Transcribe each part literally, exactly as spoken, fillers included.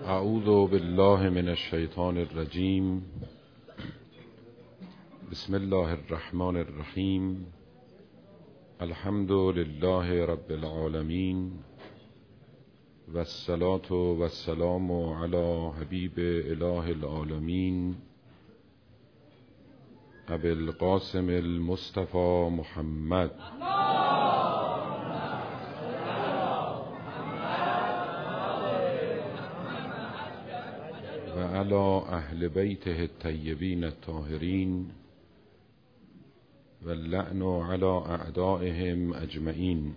اعوذ بالله من الشیطان الرجیم. بسم الله الرحمن الرحیم. الحمد لله رب العالمین و الصلاة و السلام علی حبیب اله العالمین ابی القاسم المصطفى محمد و علی اهل بیته الطیبین الطاهرین و اللعن علی اعدائهم اجمعین.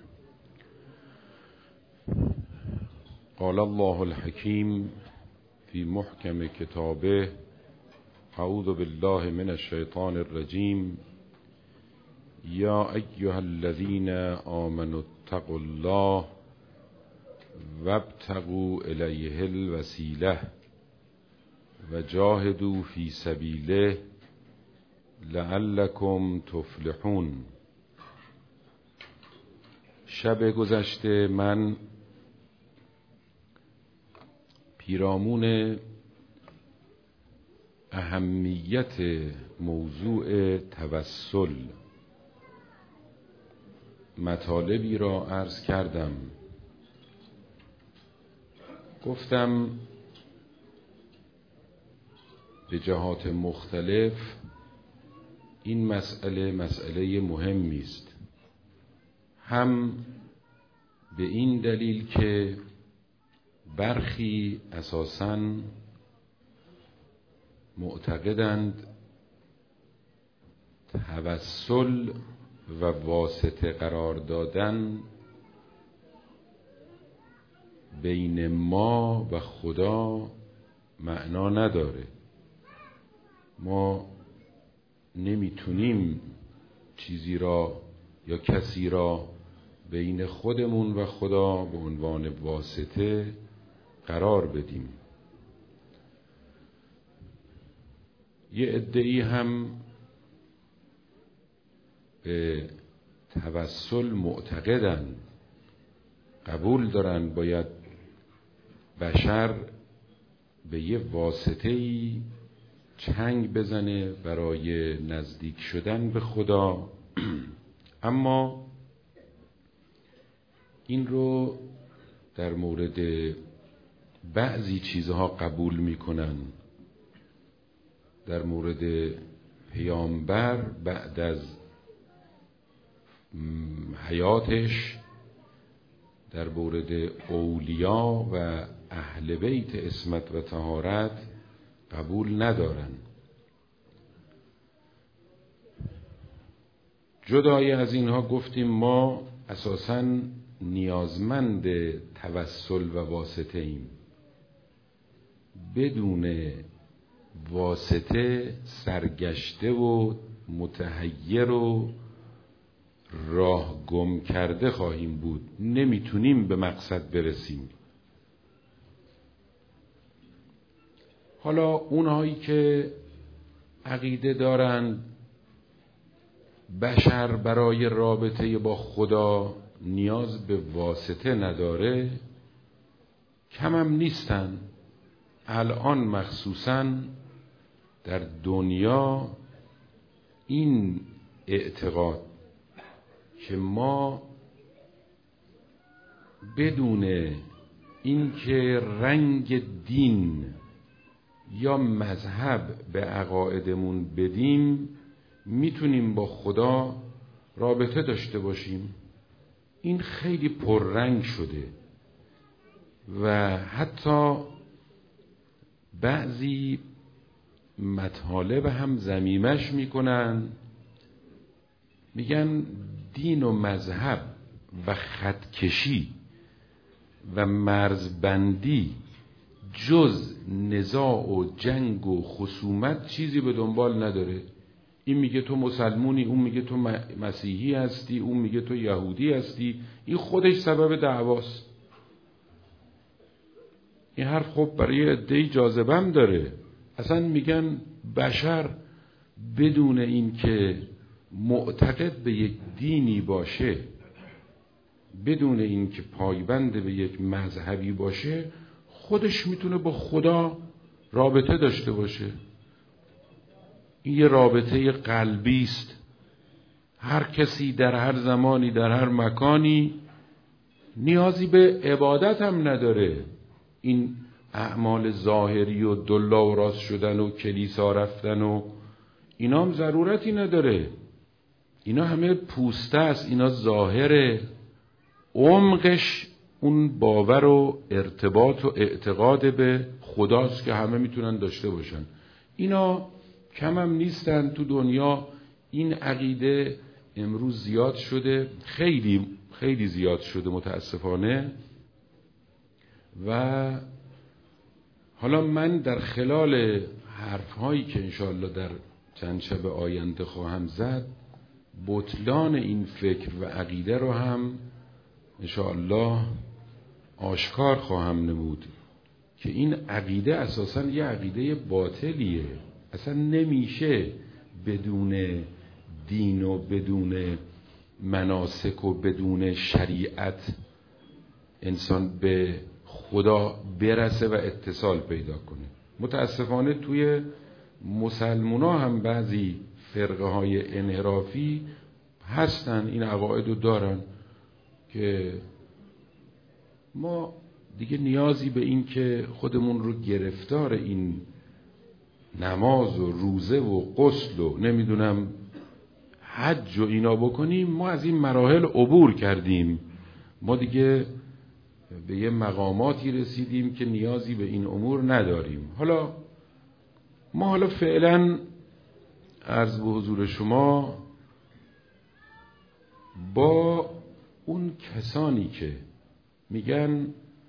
قال الله الحکیم فی محکم کتابه اعوذ بالله من الشیطان الرجیم. یا ایها الذین آمنوا اتقوا الله وابتغوا الیه الوسیله و جاهدوا فی سبیله لعلکم تفلحون. شب گذشته من پیرامون اهمیت موضوع توسل مطالبی را عرض کردم. گفتم به جهات مختلف این مسئله مسئله مهمی است، هم به این دلیل که برخی اساساً معتقدند توسل و واسطه قرار دادن بین ما و خدا معنا نداره. ما نمیتونیم چیزی را یا کسی را بین خودمون و خدا به عنوان واسطه قرار بدیم. یه عده‌ای هم به توسل معتقدن، قبول دارن باید بشر به یه واسطه‌ای چنگ بزنه برای نزدیک شدن به خدا، اما این رو در مورد بعضی چیزها قبول میکنن. در مورد پیامبر بعد از حیاتش، در مورد اولیا و اهل بیت عصمت و طهارت قبول ندارن. جدای از اینها گفتیم ما اساساً نیازمند توسل و واسطه ایم. بدون واسطه سرگشته و متحیر و راه گم کرده خواهیم بود، نمیتونیم به مقصد برسیم. حالا اونهایی که عقیده دارن بشر برای رابطه با خدا نیاز به واسطه نداره کم هم نیستن. الان مخصوصاً در دنیا این اعتقاد که ما بدون اینکه رنگ دین یا مذهب به عقایدمون بدیم میتونیم با خدا رابطه داشته باشیم، این خیلی پررنگ شده و حتی بعضی مطالب هم ضمیمش میکنن، میگن دین و مذهب و خطکشی و مرزبندی جز نزاع و جنگ و خصومت چیزی به دنبال نداره. این میگه تو مسلمونی، اون میگه تو مسیحی هستی، اون میگه تو یهودی هستی، این خودش سبب دعواست. این حرف خب برای عده‌ای جاذبه‌ام داره. اصلا میگن بشر بدون این که معتقد به یک دینی باشه، بدون این که پایبند به یک مذهبی باشه، خودش میتونه با خدا رابطه داشته باشه. این یه رابطه قلبی است. هر کسی در هر زمانی در هر مکانی نیازی به عبادت هم نداره. این اعمال ظاهری و دلا و راست شدن و کلیسا رفتن و اینا هم ضرورتی نداره. اینا همه پوسته است، اینا ظاهره. عمقش اون باور و ارتباط و اعتقاد به خداست که همه میتونن داشته باشن. اینا کم هم نیستن تو دنیا. این عقیده امروز زیاد شده، خیلی خیلی زیاد شده متاسفانه. و حالا من در خلال حرفهایی که انشاءالله در چند شب آینده خواهم زد، بطلان این فکر و عقیده رو هم انشاءالله آشکار خواهم نمود که این عقیده اساساً یه عقیده باطلیه. اصلا نمیشه بدون دین و بدون مناسک و بدون شریعت انسان به خدا برسه و اتصال پیدا کنه. متاسفانه توی مسلمونا هم بعضی فرقه های انحرافی هستن، این عقاید رو دارن که ما دیگه نیازی به این که خودمون رو گرفتار این نماز و روزه و غسل و نمیدونم حج و اینا بکنیم. ما از این مراحل عبور کردیم، ما دیگه به یه مقاماتی رسیدیم که نیازی به این امور نداریم. حالا ما حالا فعلا عرض به حضور شما با اون کسانی که میگن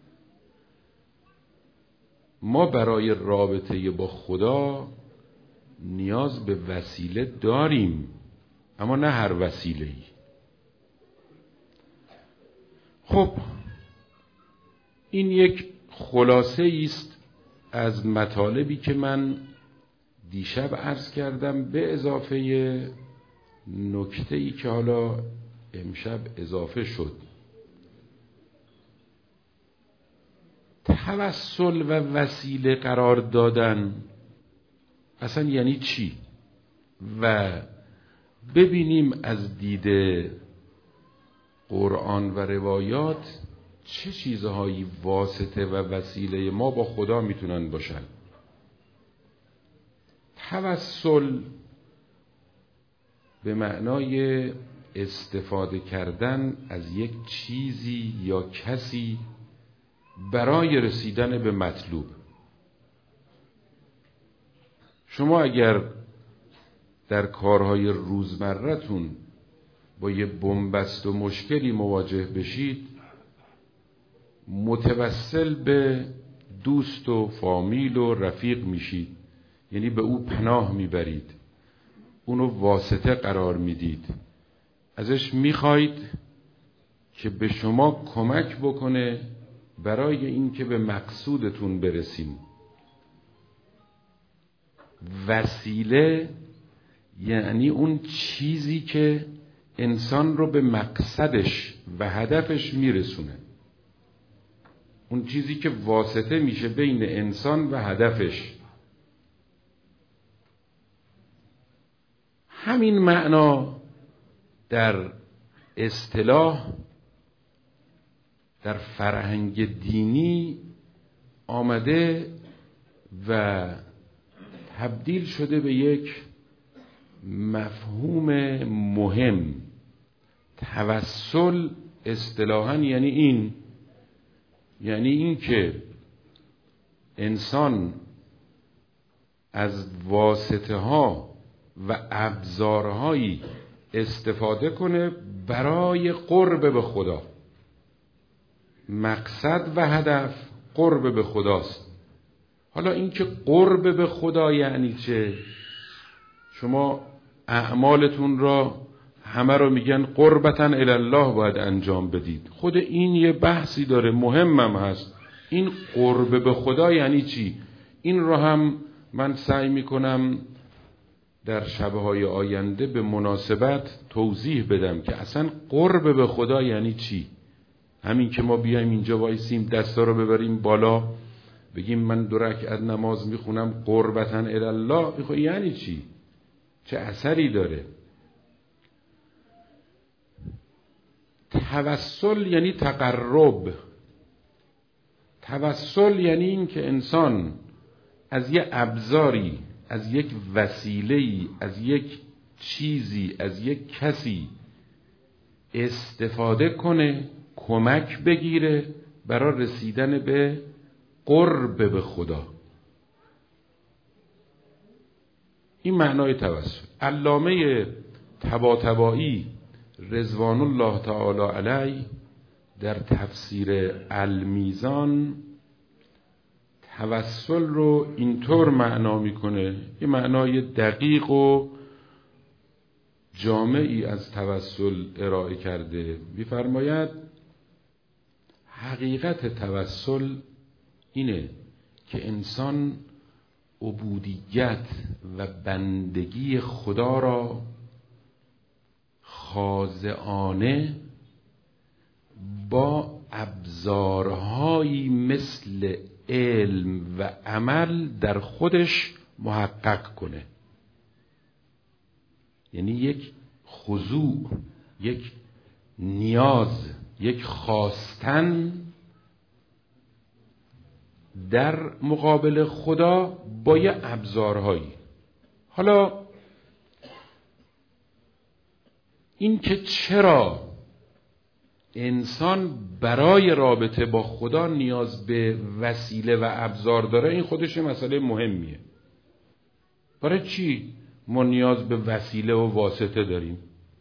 ما برای رابطه با خدا نیاز به وسیله داریم، اما نه هر وسیله‌ای. خب این یک خلاصه است از مطالبی که من دیشب عرض کردم، به اضافه نکته‌ای که حالا امشب اضافه شد. توسل و وسیله قرار دادن اصلا یعنی چی؟ و ببینیم از دید قرآن و روایات چه چیزهایی واسطه و وسیله ما با خدا میتونن باشن. توسل به معنای استفاده کردن از یک چیزی یا کسی برای رسیدن به مطلوب. شما اگر در کارهای روزمرتون با یه بنبست و مشکلی مواجه بشید، متوسل به دوست و فامیل و رفیق میشید، یعنی به او پناه میبرید، اونو واسطه قرار میدید، ازش میخواید که به شما کمک بکنه برای این که به مقصودتون برسیم. وسیله یعنی اون چیزی که انسان رو به مقصدش و هدفش میرسونه، اون چیزی که واسطه میشه بین انسان و هدفش. همین معنا در اصطلاح در فرهنگ دینی آمده و تبدیل شده به یک مفهوم مهم. توسل اصطلاحاً یعنی این یعنی این که انسان از واسطه ها و ابزارهایی استفاده کنه برای قرب به خدا. مقصد و هدف قرب به خداست. حالا این که قرب به خدا یعنی چه؟ شما اعمالتون را همه رو میگن قربتاً الی الله باید انجام بدید. خود این یه بحثی داره، مهمم هست. این قرب به خدا یعنی چی؟ این رو هم من سعی میکنم در شبهای آینده به مناسبت توضیح بدم که اصلا قرب به خدا یعنی چی. همین که ما بیایم اینجا وایسیم، دستا رو ببریم بالا، بگیم من دو رکعت نماز میخونم قربتاً الله، این خب یعنی چی؟ چه اثری داره؟ توسل یعنی تقرب. توسل یعنی این که انسان از یک ابزاری، از یک وسیله‌ای، از یک چیزی، از یک کسی استفاده کنه، کمک بگیره برای رسیدن به قرب به خدا. این معنای توسل. علامه طباطبایی رضوان الله تعالی علیه در تفسیر المیزان توسل رو اینطور معنا میکنه، یه معنای دقیق و جامعی از توسل ارائه کرده. می‌فرماید حقیقت توسل اینه که انسان عبودیت و بندگی خدا را خاضعانه با ابزارهایی مثل علم و عمل در خودش محقق کنه. یعنی یک خضوع، یک نیاز، یک خواستن در مقابل خدا با یه ابزارهایی. حالا این که چرا انسان برای رابطه با خدا نیاز به وسیله و ابزار داره، این خودش مسئله مهمیه. برای چی ما نیاز به وسیله و واسطه داریم؟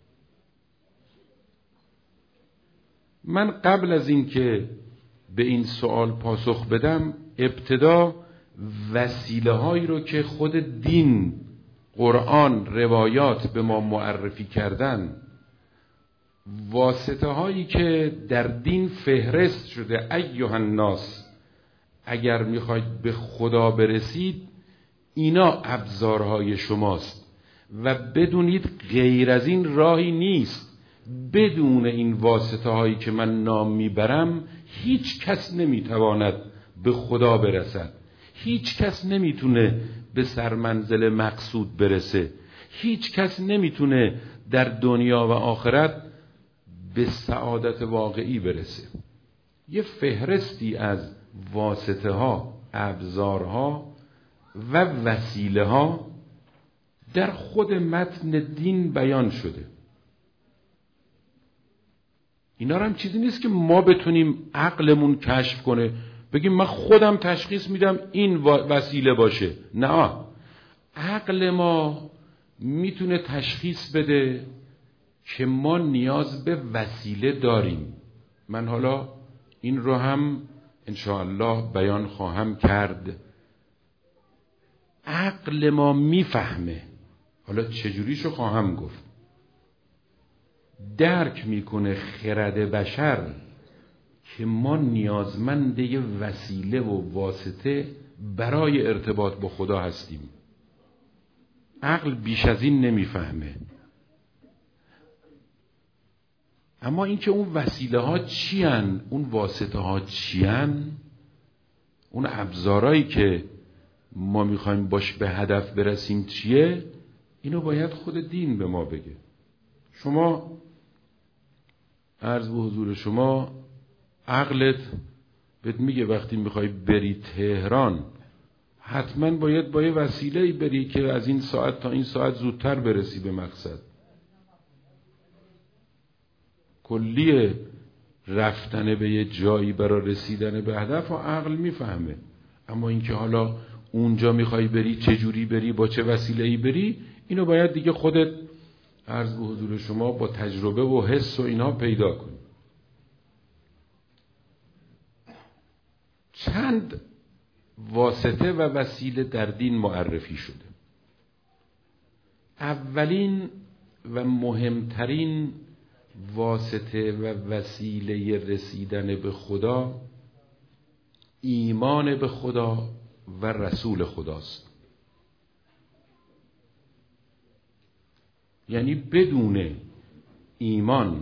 من قبل از این که به این سوال پاسخ بدم، ابتدا وسیله هایی رو که خود دین، قرآن، روایات به ما معرفی کردن، واسطه هایی که در دین فهرست شده، ایها الناس اگر میخواید به خدا برسید اینا ابزارهای شماست و بدونید غیر از این راهی نیست. بدون این واسطه هایی که من نام میبرم هیچ کس نمیتواند به خدا برسد، هیچ کس نمیتونه به سرمنزل مقصود برسه، هیچ کس نمیتونه در دنیا و آخرت به سعادت واقعی برسه. یه فهرستی از واسطه ها، ابزارها و وسیله ها در خود متن دین بیان شده. اینا هم چیزی نیست که ما بتونیم عقلمون کشف کنه، بگیم من خودم تشخیص میدم این وسیله باشه. نه، عقل ما میتونه تشخیص بده که ما نیاز به وسیله داریم. من حالا این رو هم انشاءالله بیان خواهم کرد. عقل ما میفهمه، حالا چجوریشو خواهم گفت. درک میکنه خرد بشر که ما نیازمند یه وسیله و واسطه برای ارتباط با خدا هستیم. عقل بیش از این نمیفهمه. اما اینکه اون وسیله ها چی هن، اون واسطه ها چی هن، اون ابزارهایی که ما میخوایم باش به هدف برسیم چیه، اینو باید خود دین به ما بگه. شما عرض به حضور شما، عقلت بهت میگه وقتی میخوای بری تهران حتما باید با یه وسیله‌ای بری که از این ساعت تا این ساعت زودتر برسی به مقصد. کلیه رفتن به یه جایی برای رسیدن به هدف و عقل میفهمه. اما اینکه حالا اونجا میخوای بری چجوری بری، با چه وسیله‌ای بری، اینو باید دیگه خودت عرض به حضور شما با تجربه و حس و اینا پیدا کنی. چند واسطه و وسیله در دین معرفی شده. اولین و مهمترین واسطه و وسیله رسیدن به خدا ایمان به خدا و رسول خداست. یعنی بدون ایمان،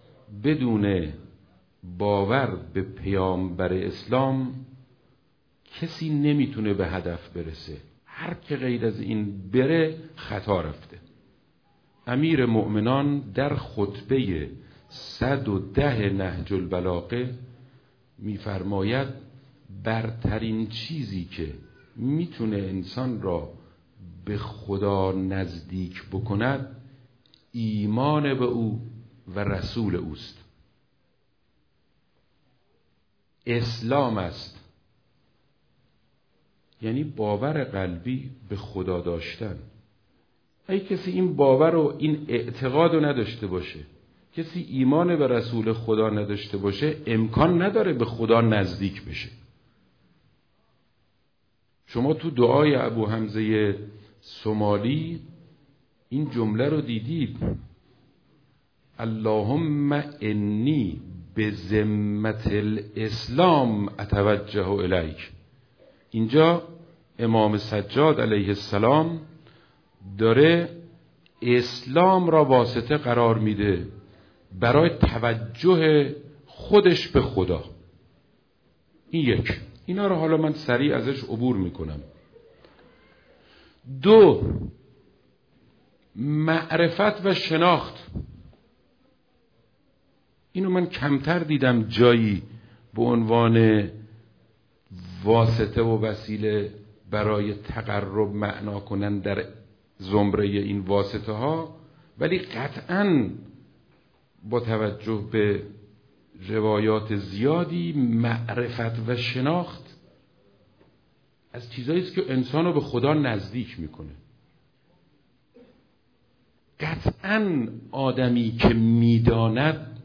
بدون باور به پیامبر اسلام کسی نمیتونه به هدف برسه. هر که غیر از این بره خطا رفته. امیر مؤمنان در خطبه صد و ده نهج البلاغه میفرماید برترین چیزی که میتونه انسان را به خدا نزدیک بکند ایمان به او و رسول اوست. اسلام است، یعنی باور قلبی به خدا داشتن. اگه کسی این باور و این اعتقاد رو نداشته باشه، کسی ایمان به رسول خدا نداشته باشه، امکان نداره به خدا نزدیک بشه. شما تو دعای ابو حمزه سومالی این جمله رو دیدید: اللهم انی بذمة الاسلام اتوجه الیک. اینجا امام سجاد علیه السلام داره اسلام را واسطه قرار میده برای توجه خودش به خدا. این یک. اینا رو حالا من سریع ازش عبور میکنم. دو، معرفت و شناخت. اینو من کمتر دیدم جایی به عنوان واسطه و وسیله برای تقرب معنا کنن در زمره این واسطه ها، ولی قطعاً با توجه به روایات زیادی معرفت و شناخت از چیزایی است که انسان رو به خدا نزدیک میکنه. قطعاً آدمی که میداند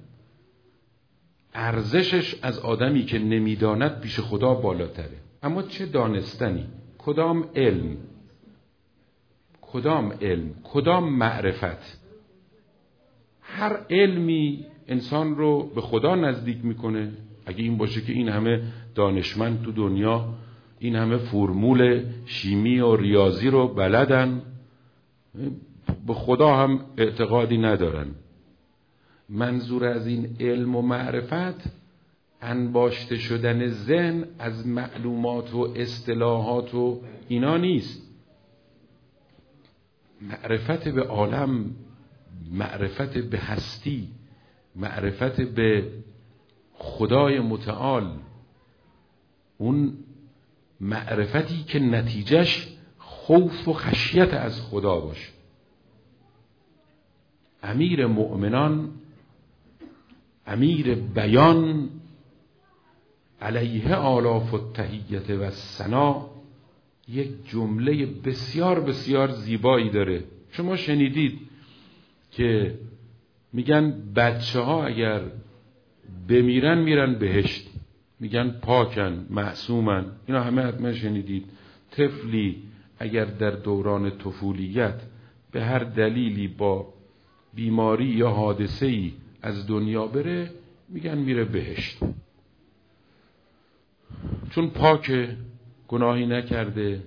ارزشش از آدمی که نمیداند پیش خدا بالاتره. اما چه دانستنی؟ کدام علم؟ کدام علم؟ کدام معرفت؟ هر علمی انسان رو به خدا نزدیک میکنه. اگه این باشه که این همه دانشمند تو دنیا این همه فرمول شیمی و ریاضی رو بلدن، به خدا هم اعتقادی ندارن. منظور از این علم و معرفت انباشته شدن ذهن از معلومات و اصطلاحات و اینا نیست. معرفت به عالم، معرفت به هستی، معرفت به خدای متعال، اون معرفتی که نتیجهش خوف و خشیت از خدا باشه. امیر مؤمنان، امیر بیان علیه آلاف التحیت و ثنا، یک جمله بسیار بسیار زیبایی داره. شما شنیدید که میگن بچه ها اگر بمیرن میرن بهشت، میگن پاکن، معصومن. اینا همه حتما شنیدید. طفلی اگر در دوران طفولیت به هر دلیلی با بیماری یا حادثه‌ای از دنیا بره، میگن میره بهشت، چون پاک، گناهی نکرده.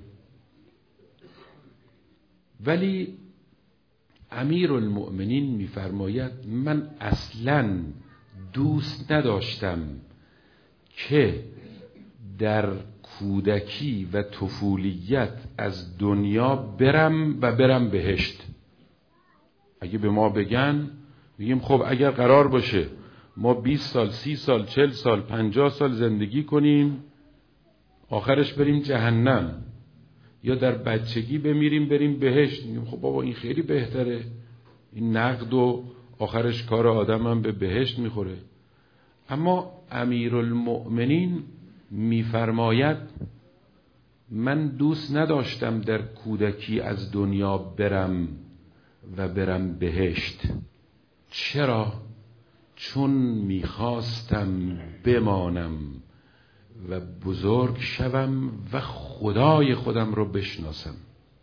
ولی امیر المؤمنین میفرماید من اصلاً دوست نداشتم که در کودکی و طفولیت از دنیا برم و برم بهشت. اگه به ما بگن میگیم خب اگر قرار باشه ما بیست سال، سی سال، چل سال، پنجاه سال زندگی کنیم آخرش بریم جهنم، یا در بچگی بمیریم بریم بهشت، میگیم خب بابا این خیلی بهتره، این نقد و آخرش کار آدم هم به بهشت میخوره. اما امیرالمؤمنین میفرماید من دوست نداشتم در کودکی از دنیا برم و برم بهشت. چرا؟ چون میخواستم بمانم و بزرگ شوم و خدای خودم رو بشناسم،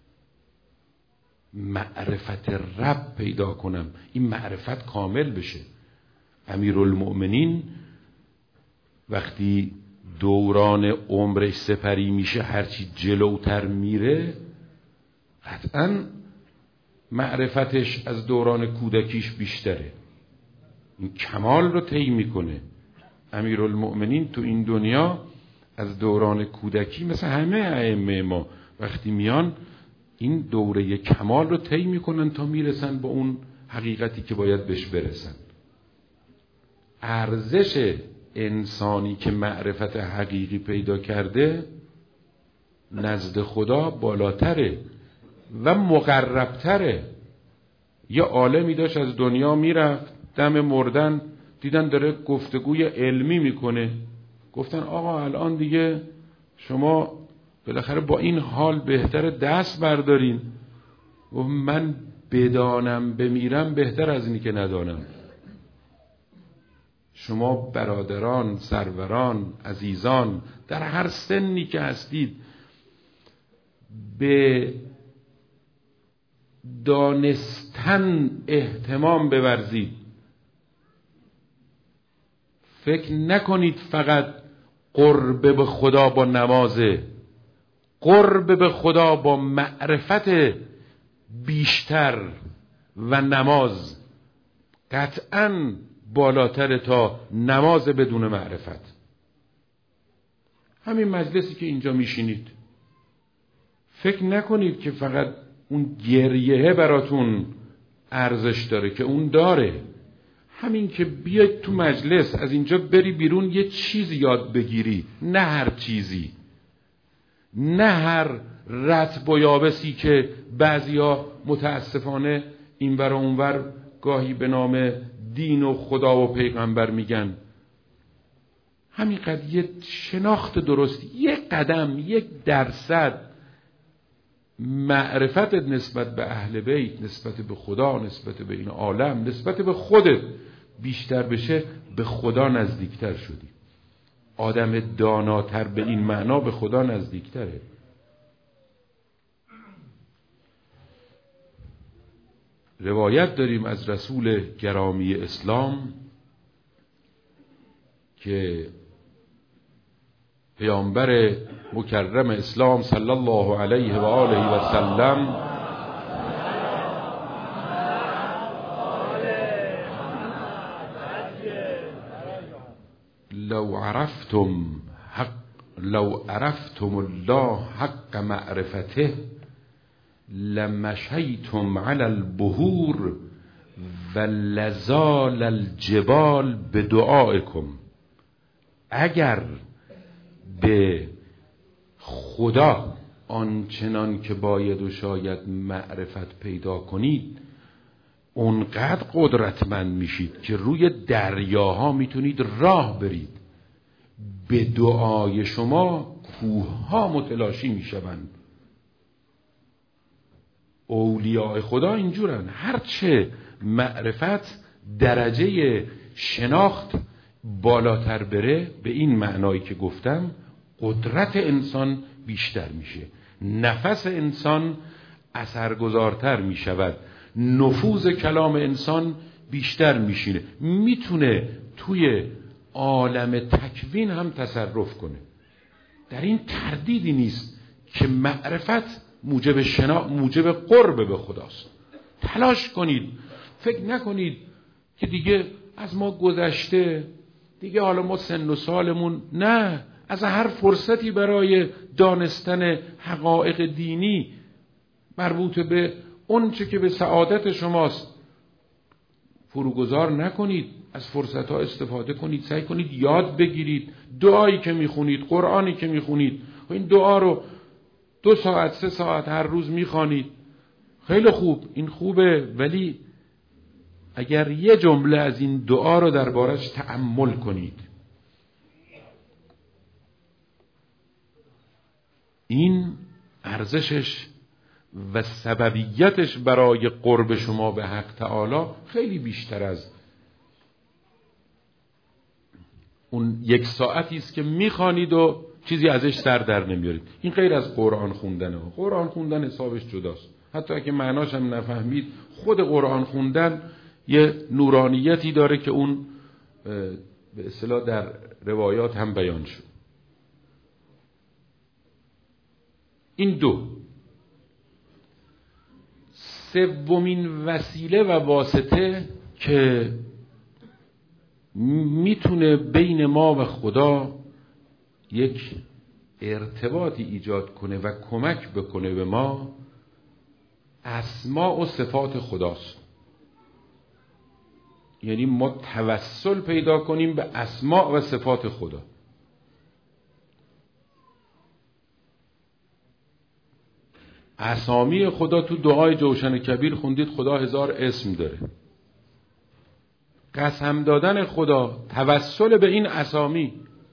معرفت رب پیدا کنم، این معرفت کامل بشه. امیرالمؤمنین وقتی دوران عمرش سپری میشه، هرچی جلوتر میره قطعاً معرفتش از دوران کودکیش بیشتره، این کمال رو طی میکنه. امیرالمؤمنین تو این دنیا از دوران کودکی مثل همه ائمه ما وقتی میان این دوره کمال رو طی میکنن تا میرسن با اون حقیقتی که باید بهش برسن. ارزش انسانی که معرفت حقیقی پیدا کرده نزد خدا بالاتره و مقربتره. یه عالمی داشت از دنیا میرفت، دم مردن دیدن داره گفتگوی علمی میکنه، گفتن آقا الان دیگه شما بالاخره با این حال بهتر دست بردارین. و من بدانم بمیرم بهتر از اینی که ندانم. شما برادران، سروران، عزیزان در هر سنی که هستید به دانستن اهتمام بورزید. فکر نکنید فقط قرب به خدا با نمازه، قرب به خدا با معرفت بیشتر و نماز قطعاً بالاتر تا نماز بدون معرفت. همین مجلسی که اینجا میشینید فکر نکنید که فقط اون گریه براتون ارزش داره، که اون داره. همین که بیاید تو مجلس از اینجا بری بیرون یه چیز یاد بگیری، نه هر چیزی، نه هر رطب و یابسی که بعضیا متاسفانه اینور و اونور گاهی به نام دین و خدا و پیغمبر میگن. همینقدر یه شناخت درست، یک قدم، یک درصد معرفت نسبت به اهل بیت، نسبت به خدا، نسبت به این عالم، نسبت به خودت بیشتر بشه، به خدا نزدیکتر شدی. آدم داناتر به این معنا به خدا نزدیکتره. روایت داریم از رسول گرامی اسلام که پیامبر مکرم اسلام صلی الله علیه و آله و سلم لو عرفتم حق لو عرفتم الله حق معرفته لمشیتم علی البحور و لزال الجبال بدعائکم. اگر به خدا آنچنان که باید و شاید معرفت پیدا کنید، اونقدر قدرتمند میشید که روی دریاها میتونید راه برید. به دعای شما کوهها متلاشی میشوند. اولیاء خدا اینجورن. هرچه معرفت درجه شناخت بالاتر بره، به این معنایی که گفتم، قدرت انسان بیشتر میشه، نفس انسان اثرگذارتر میشود، نفوذ کلام انسان بیشتر میشینه، میتونه توی عالم تکوین هم تصرف کنه. در این تردیدی نیست که معرفت موجب شنا موجب قرب به خداست. تلاش کنید، فکر نکنید که دیگه از ما گذشته، دیگه حالا ما سن و سالمون، نه، از هر فرصتی برای دانستن حقایق دینی مربوط به اون چه که به سعادت شماست فروگذار نکنید. از فرصتها استفاده کنید، سعی کنید یاد بگیرید. دعایی که میخونید، قرآنی که میخونید، این دعا رو دو ساعت سه ساعت هر روز میخوانید، خیلی خوب، این خوبه، ولی اگر یه جمله از این دعا رو دربارش تأمل کنید، این ارزشش و سببیتش برای قرب شما به حق تعالی خیلی بیشتر از اون یک ساعتی است که میخوانید و چیزی ازش سر در نمیارید. این غیر از قرآن خوندنه. قرآن خوندن حسابش جداست. حتی اگه معناش هم نفهمید، خود قرآن خوندن یه نورانیتی داره که اون به اصطلاح در روایات هم بیان شد. این دو. سومین وسیله و واسطه که میتونه بین ما و خدا یک ارتباطی ایجاد کنه و کمک بکنه به ما، اسماء و صفات خداست. یعنی ما توسل پیدا کنیم به اسماء و صفات خدا. اسامی خدا تو دعای جوشن کبیر خوندید خدا هزار اسم داره. قسم دادن خدا، توسل به این اسامی،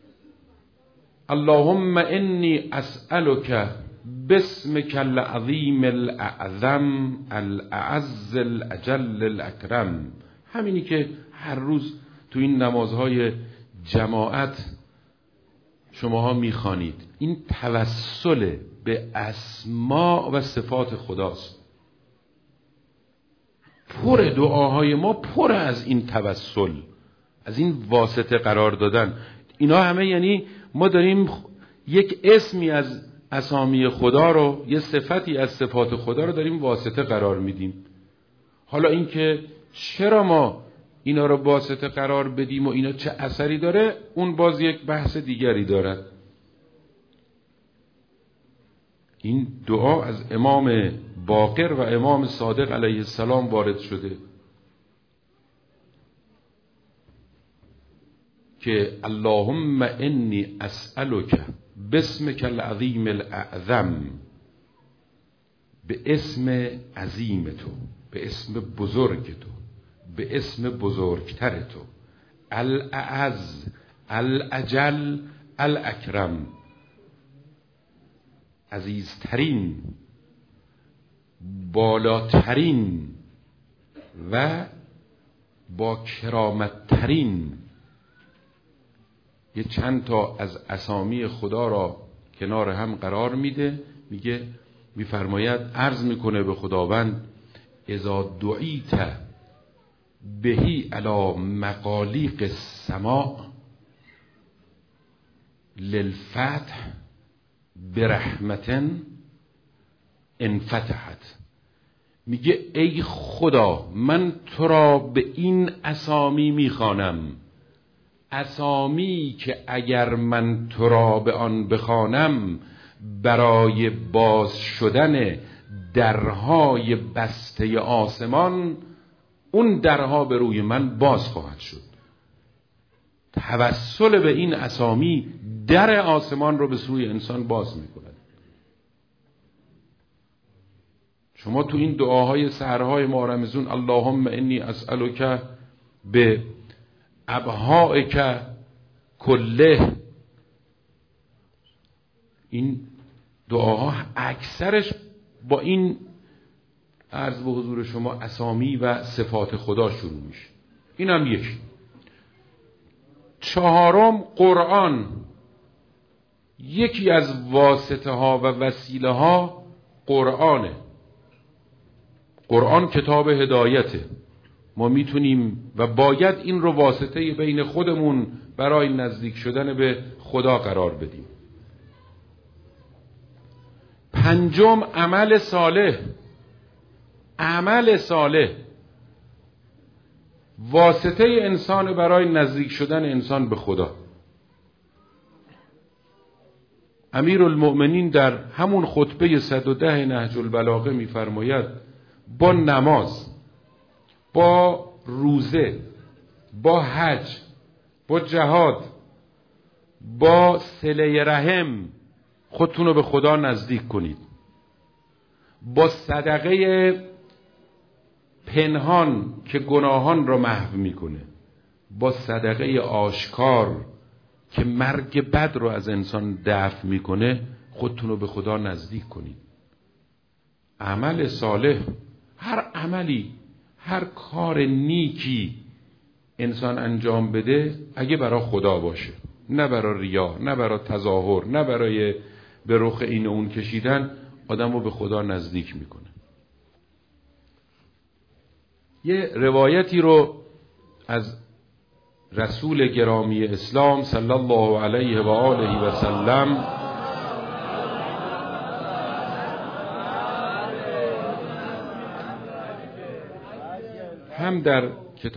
اللهم انی اسألک باسمک العظیم الاعظم الاعز الاجل الاکرم، همینی که هر روز تو این نمازهای جماعت شماها میخوانید. این توسل به اسماء و صفات خداست. پر دعاهای ما پر از این توسل، از این واسطه قرار دادن. اینا همه یعنی ما داریم یک اسمی از اسامی خدا رو، یه صفتی از صفات خدا رو داریم واسطه قرار میدیم. حالا اینکه چرا ما اینا رو واسطه قرار بدیم و اینا چه اثری داره، اون باز یک بحث دیگری دارد. این دعا از امام باقر و امام صادق علیه السلام وارد شده که اللهم انی اسألک باسمک العظیم الاعظم، به اسم عظیم تو، به اسم بزرگ تو، به اسم بزرگتر تو، الاعز الاجل الاکرم، عزیزترین، بالاترین و با کرامتترین. یه چند تا از اسامی خدا را کنار هم قرار میده، میگه میفرماید عرض میکنه به خداوند اذا دعیت بهی علی مقالیق السماء للفتح برحمت انفتحت. میگه ای خدا من تو را به این اسامی میخوانم، اسامی که اگر من تو را به آن بخوانم برای باز شدن درهای بسته آسمان، اون درها به روی من باز خواهد شد. توسل به این اسامی در آسمان رو به سوی انسان باز میکند. شما تو این دعاهای سحرهای ماه رمضان اللهم انی اسألک به ابهائک کله، این دعاها اکثرش با این عرض به حضور شما اسامی و صفات خدا شروع میشه. این هم یک. چهارم قرآن. یکی از واسطه ها و وسیله ها قرآنه. قرآن کتاب هدایته. ما میتونیم و باید این رو واسطه بین خودمون برای نزدیک شدن به خدا قرار بدیم. پنجم عمل صالح. عمل صالح واسطه انسان برای نزدیک شدن انسان به خدا. امیرالمؤمنین در همون خطبه صد و ده نهج البلاغه میفرماید با نماز، با روزه، با حج، با جهاد، با صله رحم خودتون رو به خدا نزدیک کنید. با صدقه پنهان که گناهان را محو میکنه، با صدقه آشکار که مرگ بد رو از انسان دفع میکنه خودتون رو به خدا نزدیک کنید. عمل صالح، هر عملی، هر کار نیکی انسان انجام بده اگه برای خدا باشه، نه برای ریا، نه برای تظاهر، نه برای به رخ این و اون کشیدن، آدم رو به خدا نزدیک میکنه. یه روایتی رو از رسول گرامی اسلام صلی الله علیه و آله و سلم هم در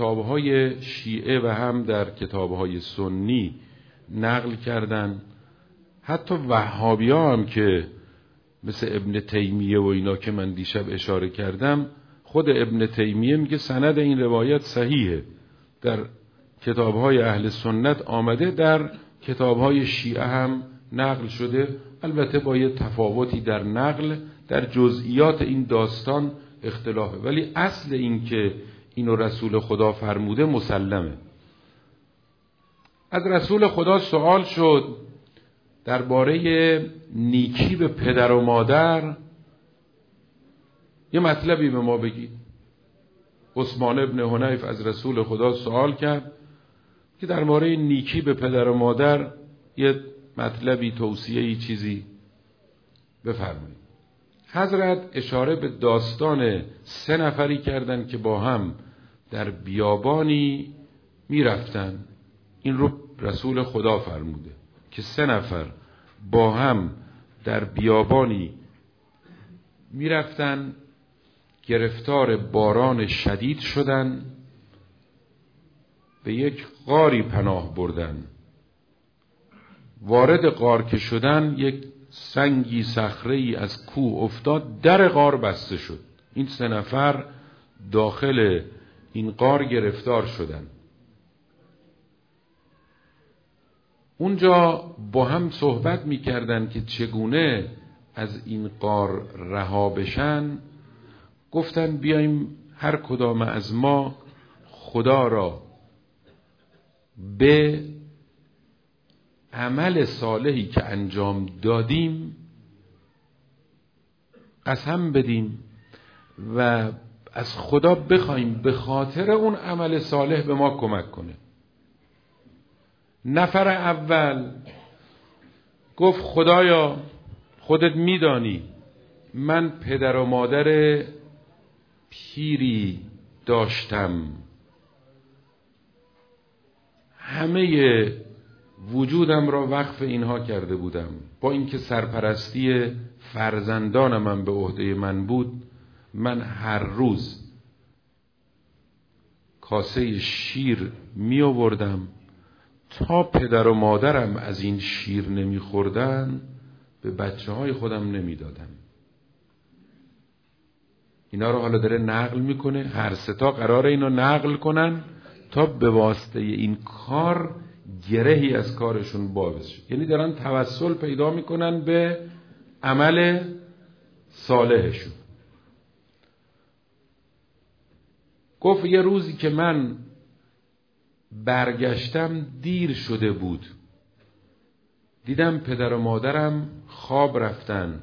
کتابهای شیعه و هم در کتابهای سنی نقل کردن حتی وهابی ها هم که مثل ابن تیمیه و اینا که من دیشب اشاره کردم، خود ابن تیمیه میگه سند این روایت صحیحه، در کتابهای اهل سنت آمده، در کتابهای شیعه هم نقل شده، البته با یه تفاوتی در نقل، در جزئیات این داستان اختلافه، ولی اصل این که اینو رسول خدا فرموده مسلمه. از رسول خدا سوال شد درباره نیکی به پدر و مادر، یه مطلبی به ما بگید. عثمان ابن حنیف از رسول خدا سوال کرد که درباره نیکی به پدر و مادر یه مطلبی، توصیه‌ای، چیزی بفرمایید. حضرت اشاره به داستان سه نفری کردند که با هم در بیابانی میرفتن. این رو رسول خدا فرموده که سه نفر با هم در بیابانی میرفتن، گرفتار باران شدید شدن، به یک غاری پناه بردن. وارد غار که شدن، یک سنگی صخره‌ای از کوه افتاد، در غار بسته شد. این سه نفر داخل این غار گرفتار شدن. اونجا با هم صحبت می‌کردن که چگونه از این غار رها بشن. گفتن بیایم هر کدام از ما خدا را به عمل صالحی که انجام دادیم قسم بدیم و از خدا بخوایم به خاطر اون عمل صالح به ما کمک کنه. نفر اول گفت خدایا خودت میدانی من پدر و مادر پیری داشتم، همه وجودم را وقف اینها کرده بودم، با اینکه سرپرستی فرزندانم هم به عهده من بود، من هر روز کاسه شیر می آوردم، تا پدر و مادرم از این شیر نمی خوردن به بچه های خودم نمی دادم. اینا رو حالا داره نقل میکنه، هر سه تا قراره اینو نقل کنن تا به واسطه این کار گرهی از کارشون باز شد. یعنی دارن توسل پیدا میکنن به عمل صالحشون. گفت یه روزی که من برگشتم دیر شده بود، دیدم پدر و مادرم خواب رفتن،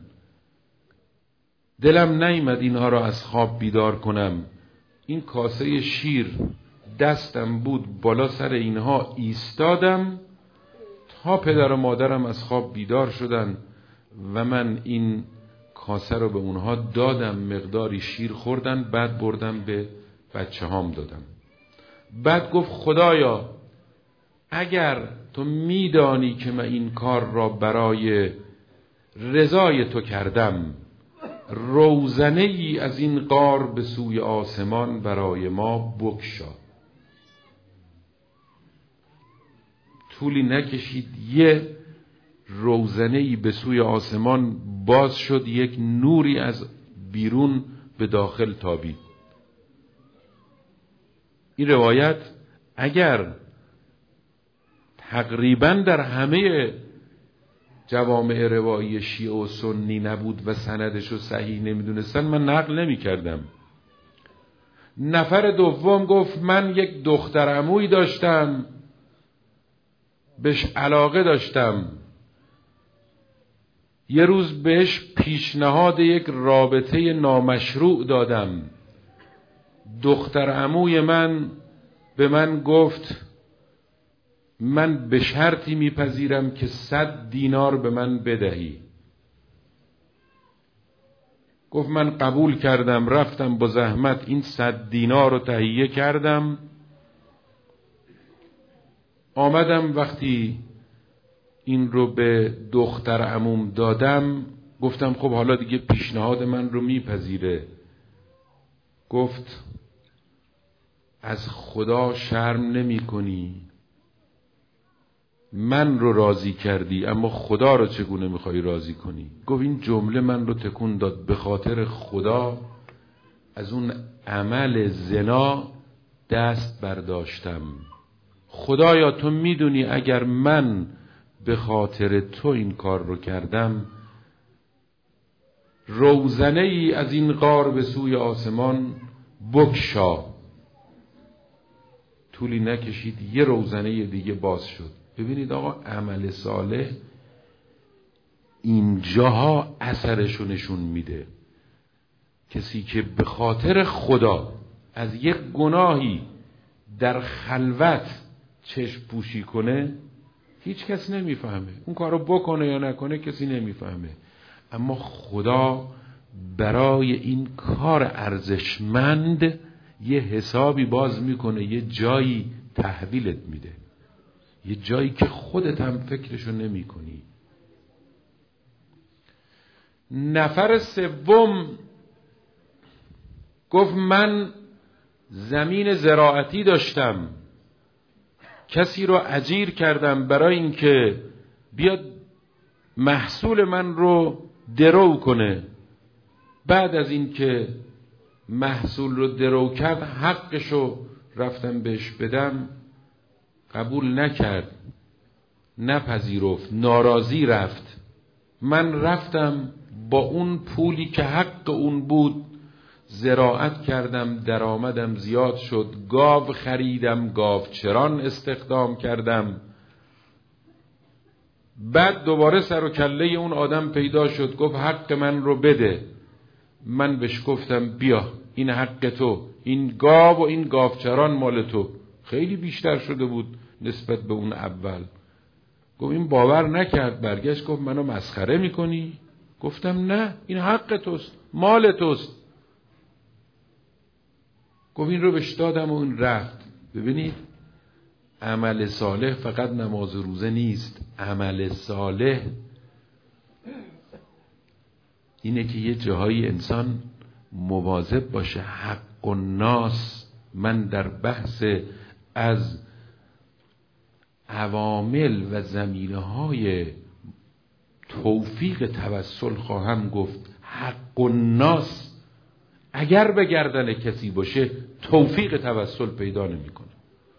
دلم نیامد اینها را از خواب بیدار کنم. این کاسه شیر دستم بود، بالا سر اینها ایستادم تا پدر و مادرم از خواب بیدار شدن و من این کاسه رو به اونها دادم، مقداری شیر خوردن، بعد بردم به بچه هام دادم. بعد گفت خدایا اگر تو میدانی که من این کار را برای رضای تو کردم، روزنه ای از این غار به سوی آسمان برای ما بگشا. طولی نکشید یه روزنه ای به سوی آسمان باز شد، یک نوری از بیرون به داخل تابید. این روایت اگر تقریبا در همه جوامع روایی شیعه و سنی نبود و سندش رو صحیح نمیدونستن، من نقل نمی کردم. نفر دوم گفت من یک دختر عمویی داشتم، بهش علاقه داشتم، یه روز بهش پیشنهاد یک رابطه نامشروع دادم. دختر عموی من به من گفت من به شرطی میپذیرم که صد دینار به من بدهی. گفت من قبول کردم، رفتم با زحمت این صد دینار رو تهیه کردم، آمدم وقتی این رو به دختر عموم دادم گفتم خب حالا دیگه پیشنهاد من رو میپذیره. گفت از خدا شرم نمی کنی؟ من رو راضی کردی اما خدا رو چگونه میخوای راضی کنی؟ گفت این جمله من رو تکون داد. به خاطر خدا از اون عمل زنا دست برداشتم. خدایا تو میدونی اگر من به خاطر تو این کار رو کردم، روزنه ای از این غار به سوی آسمان بگشا. طولی نکشید یه روزنه دیگه باز شد. ببینید آقا، عمل صالح اینجاها اثرشو نشون میده. کسی که به خاطر خدا از یک گناهی در خلوت چشم پوشی کنه، هیچ کس نمیفهمه. اون کارو بکنه یا نکنه کسی نمیفهمه، اما خدا برای این کار ارزشمند یه حسابی باز میکنه، یه جایی تحویلت میده، یه جایی که خودت هم فکرشو نمی کنی. نفر سوم گفت من زمین زراعتی داشتم، کسی رو اجیر کردم برای اینکه بیاد محصول من رو درو کنه. بعد از اینکه محصول رو درو کرد، حقشو رفتم بهش بدم، قبول نکرد، نپذیرفت، ناراضی رفت. من رفتم با اون پولی که حق اون بود زراعت کردم، درآمدم زیاد شد، گاو خریدم، گاوچران استخدام کردم. بعد دوباره سر و کله اون آدم پیدا شد، گفت حق من رو بده. من بهش گفتم بیا این حق تو، این گاو و این گاوچران مال تو. خیلی بیشتر شده بود نسبت به اون اول. گفت این باور نکرد، برگشت گفت منو مسخره میکنی؟ گفتم نه، این حق توست، مال توست. گفت این رو بهش دادم و اون رفت. ببینید عمل صالح فقط نماز و روزه نیست. عمل صالح اینه که یه جاهای انسان مواظب باشه. حق الناس، من در بحث از عوامل و زمینه‌های توفیق توسل خواهم گفت. حق الناس اگر به گردن کسی باشه توفیق توسل پیدا نمی‌کنه.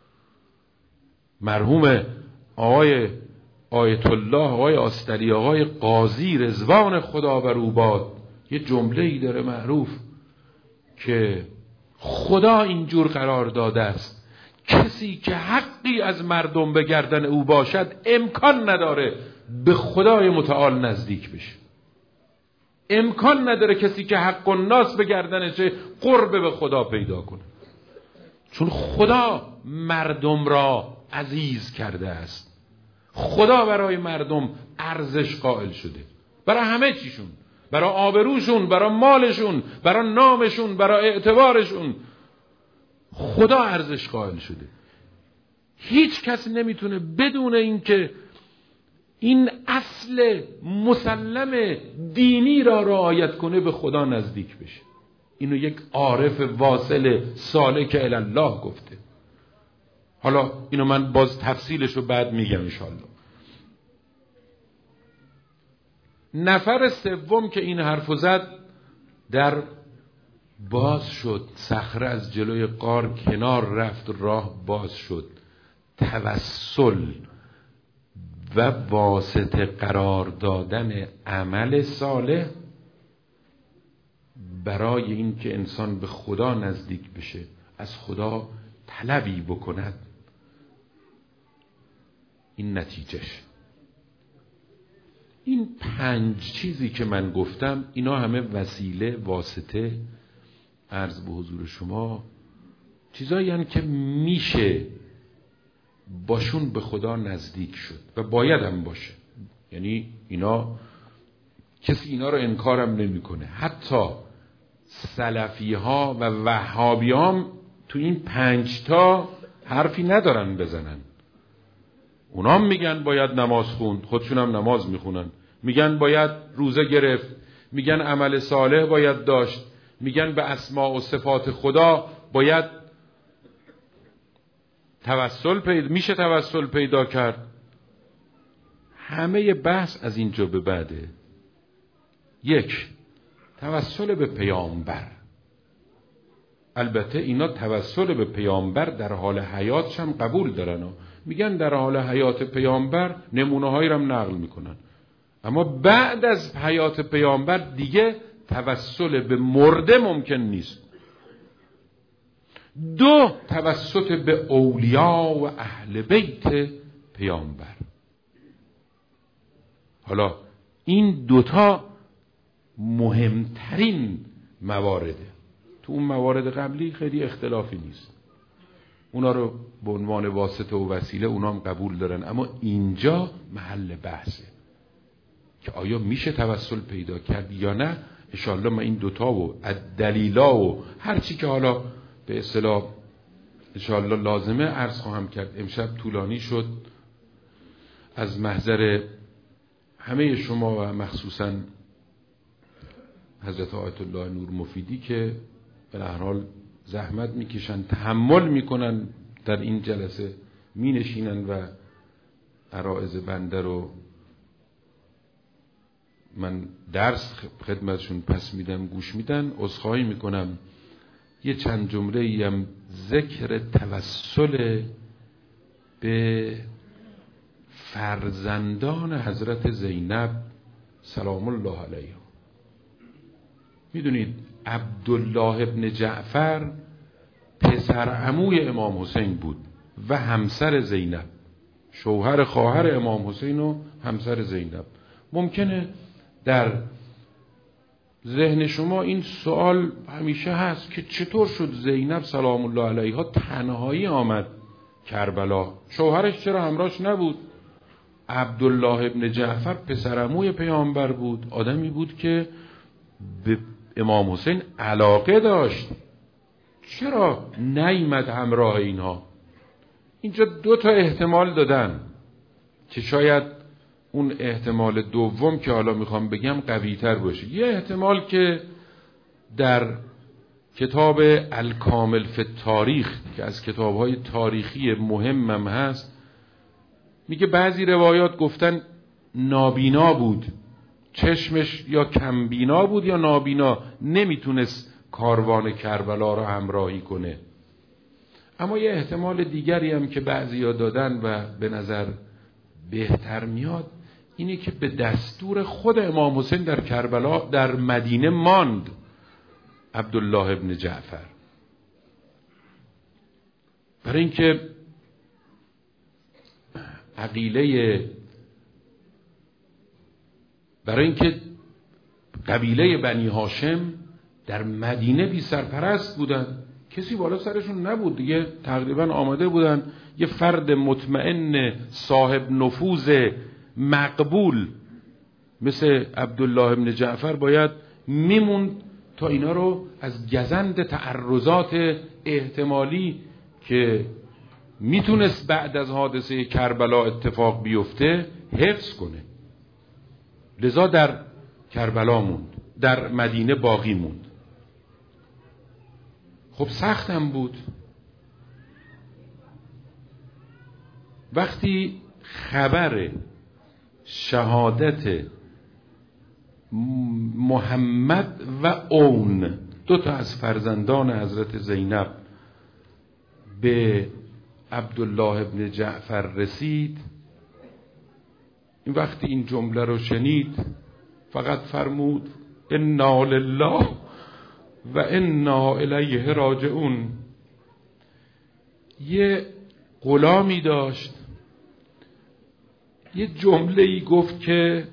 مرحوم آقای آیت الله آقای آستری آقای قاضی رضوان خدا بر او باد یه جمله‌ای داره معروف که خدا اینجور قرار داده است کسی که حقی از مردم به گردن او باشد امکان نداره به خدای متعال نزدیک بشه. امکان نداره کسی که حق الناس به گردنشه قرب به خدا پیدا کنه، چون خدا مردم را عزیز کرده است. خدا برای مردم ارزش قائل شده، برای همه چیشون، برای آبروشون، برای مالشون، برای نامشون، برای اعتبارشون. خدا ارزش قائل شده. هیچ کس نمیتونه بدون اینکه این اصل مسلم دینی را رعایت کنه به خدا نزدیک بشه. اینو یک عارف واصل سالک الی الله گفته. حالا اینو من باز تفصیلش رو بعد میگم انشاءالله. نفر سوم که این حرفو زد در باز شد، صخره از جلوی غار کنار رفت، راه باز شد. توسل و واسطه قرار دادن عمل صالح برای این که انسان به خدا نزدیک بشه، از خدا طلبی بکند، این نتیجهش. این پنج چیزی که من گفتم اینا همه وسیله، واسطه، عرض به حضور شما چیزایی هستند که میشه باشون به خدا نزدیک شد و باید هم باشه. یعنی اینا کسی اینا رو انکارم نمی کنه. حتی سلفی ها و وهابی ها تو این پنج تا حرفی ندارن بزنن. اونا میگن باید نماز خوند، خودشون هم نماز میخونن. میگن باید روزه گرفت، میگن عمل صالح باید داشت، میگن به اسماء و صفات خدا باید توسل پیدا، میشه توسل پیدا کرد. همه بحث از اینجا به بعده. یک، توسل به پیامبر. البته اینا توسل به پیامبر در حال حیاتش هم قبول دارن و میگن در حال حیات پیامبر نمونه هایی رو هم نقل میکنن، اما بعد از حیات پیامبر دیگه توسل به مرده ممکن نیست. دو، توسط به اولیا و اهل بیت پیامبر. حالا این دوتا مهمترین موارده. تو اون موارد قبلی خیلی اختلافی نیست، اونا رو به عنوان واسطه و وسیله اونا هم قبول دارن، اما اینجا محل بحثه که آیا میشه توسل پیدا کرد یا نه. انشاءالله من این دوتا و دلیلا و هر چی که حالا به اصطلاح انشاءالله لازمه عرض خواهم کرد. امشب طولانی شد، از محضر همه شما و مخصوصا حضرت آیت الله نور مفیدی که به هر حال زحمت میکشن، تحمل میکنن، در این جلسه مینشینن و عرائض بنده رو من درس خدمتشون پس میدم گوش میدن. عذرخواهی میکنم یه چند جمله ای هم ذکر توسل به فرزندان حضرت زینب سلام الله علیها. میدونید عبدالله ابن جعفر پسر عموی امام حسین بود و همسر زینب، شوهر خواهر امام حسین و همسر زینب. ممکنه در ذهن شما این سوال همیشه هست که چطور شد زینب سلام الله علیها تنهایی آمد کربلا، شوهرش چرا همراهش نبود؟ عبدالله ابن جعفر پسر عموی پیامبر بود، آدمی بود که به امام حسین علاقه داشت، چرا نیامد همراه اینها؟ اینجا دو تا احتمال دادن که شاید اون احتمال دوم که حالا میخوام بگم قوی تر باشه. یه احتمال که در کتاب الکامل فی التاریخ که از کتابهای تاریخی مهمم هست، میگه بعضی روایات گفتن نابینا بود، چشمش یا کمبینا بود یا نابینا، نمیتونست کاروان کربلا رو همراهی کنه. اما یه احتمال دیگری هم که بعضیا دادن و به نظر بهتر میاد اینه که به دستور خود امام حسین در کربلا در مدینه ماند عبدالله ابن جعفر، برای اینکه عقیله برای اینکه قبیله بنی هاشم در مدینه بی سرپرست بودن، کسی بالا سرشون نبود دیگه، تقریبا آماده بودن یه فرد مطمئن صاحب نفوذ مقبول مثل عبدالله ابن جعفر باید میموند تا اینا رو از گزند تعرضات احتمالی که میتونست بعد از حادثه کربلا اتفاق بیفته حفظ کنه. لذا در کربلا موند، در مدینه باقی موند. خب سختم بود. وقتی خبر شهادت محمد و اون دو تا از فرزندان حضرت زینب به عبدالله ابن جعفر رسید، این وقتی این جمله رو شنید فقط فرمود انا لله و انا الیه راجعون. یه غلامی داشت، یه جمله ای گفت که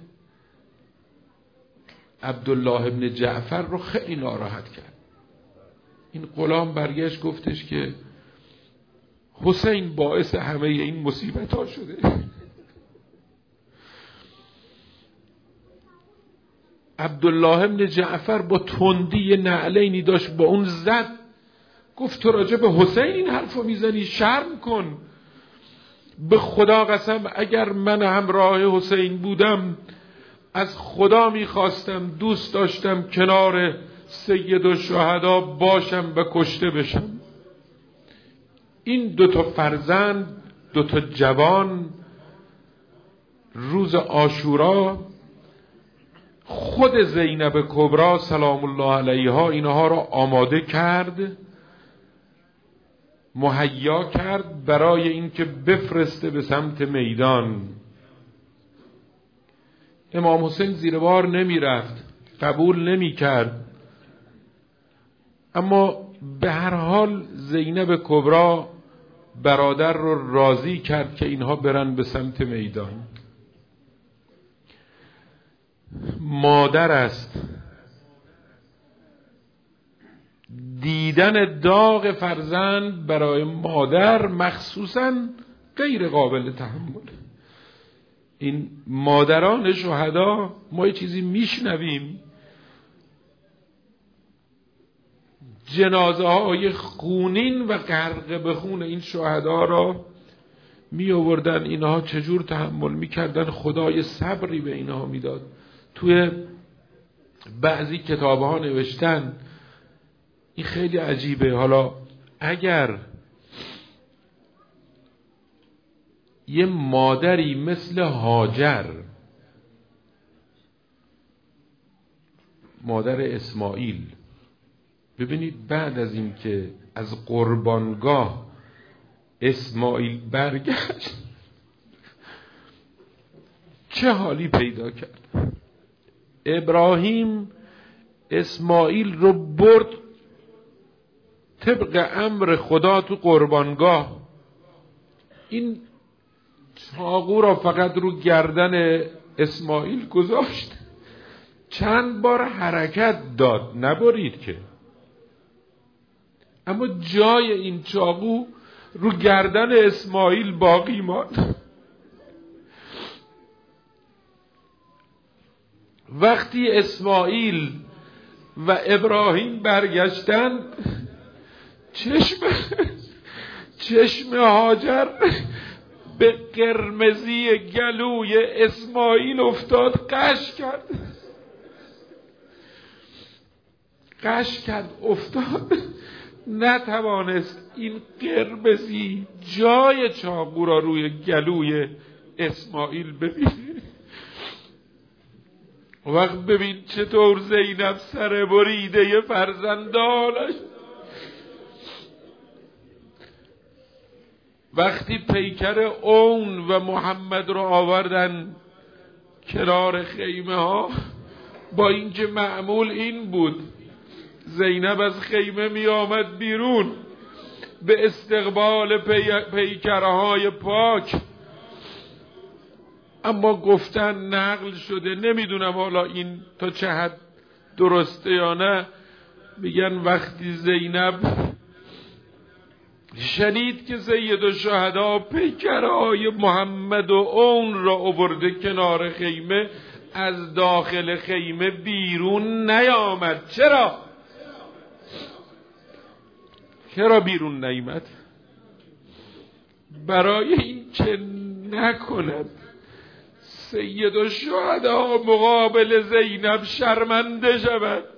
عبدالله ابن جعفر رو خیلی ناراحت کرد. این غلام برگشت گفتش که حسین باعث همه این مصیبت ها شده. عبدالله ابن جعفر با تندی نعلینی داشت با اون زد، گفت تو راجع به حسین این حرفو میزنی؟ شرم کن. به خدا قسم اگر من همراه حسین بودم از خدا میخواستم دوست داشتم کنار سید الشهدا باشم و کشته بشم. این دوتا فرزند، دوتا جوان روز عاشورا خود زینب کبرا سلام الله علیها اینها را آماده کرد، مهیا کرد برای اینکه بفرسته به سمت میدان. امام حسین زیر بار نمی رفت، قبول نمی کرد، اما به هر حال زینب کبرا برادر رو راضی کرد که اینها برن به سمت میدان. مادر است، دیدن داغ فرزند برای مادر مخصوصاً غیر قابل تحمل. این مادران شهدا، ما یه چیزی میشنویم، جنازه های خونین و غرق به خون این شهدا را می آوردن، اینها چجور تحمل میکردن، خدای صبری به اینها میداد. توی بعضی کتاب ها نوشتن، این خیلی عجیبه، حالا اگر یه مادری مثل هاجر، مادر اسماعیل، ببینید بعد از این که از قربانگاه اسماعیل برگشت چه حالی پیدا کرد. ابراهیم اسماعیل رو برد طبق امر خدا تو قربانگاه، این چاقو را فقط رو گردن اسماعیل گذاشت، چند بار حرکت داد، نبرید که، اما جای این چاقو رو گردن اسماعیل باقی ماند. وقتی اسماعیل و ابراهیم برگشتند، چشم چشم هاجر به قرمزی گلوی اسماعیل افتاد، قش کرد قش کرد افتاد، نتوانست این قرمزی جای چاقو را روی گلوی اسماعیل ببینه. وقت ببین چطور زینب سر بریده فرزندانش، وقتی پیکر اون و محمد رو آوردن کنار خیمه ها، با اینکه معمول این بود زینب از خیمه می آمد بیرون به استقبال پی... پیکرهای پاک، اما گفتن نقل شده، نمیدونم حالا این تا چه حد درسته یا نه، میگن وقتی زینب شنید که سید الشهدا پیکرهای محمد و اون را آورده کنار خیمه، از داخل خیمه بیرون نیامد. چرا؟ چرا بیرون نیامد؟ برای این که نکند سید الشهدا مقابل زینب شرمنده شود.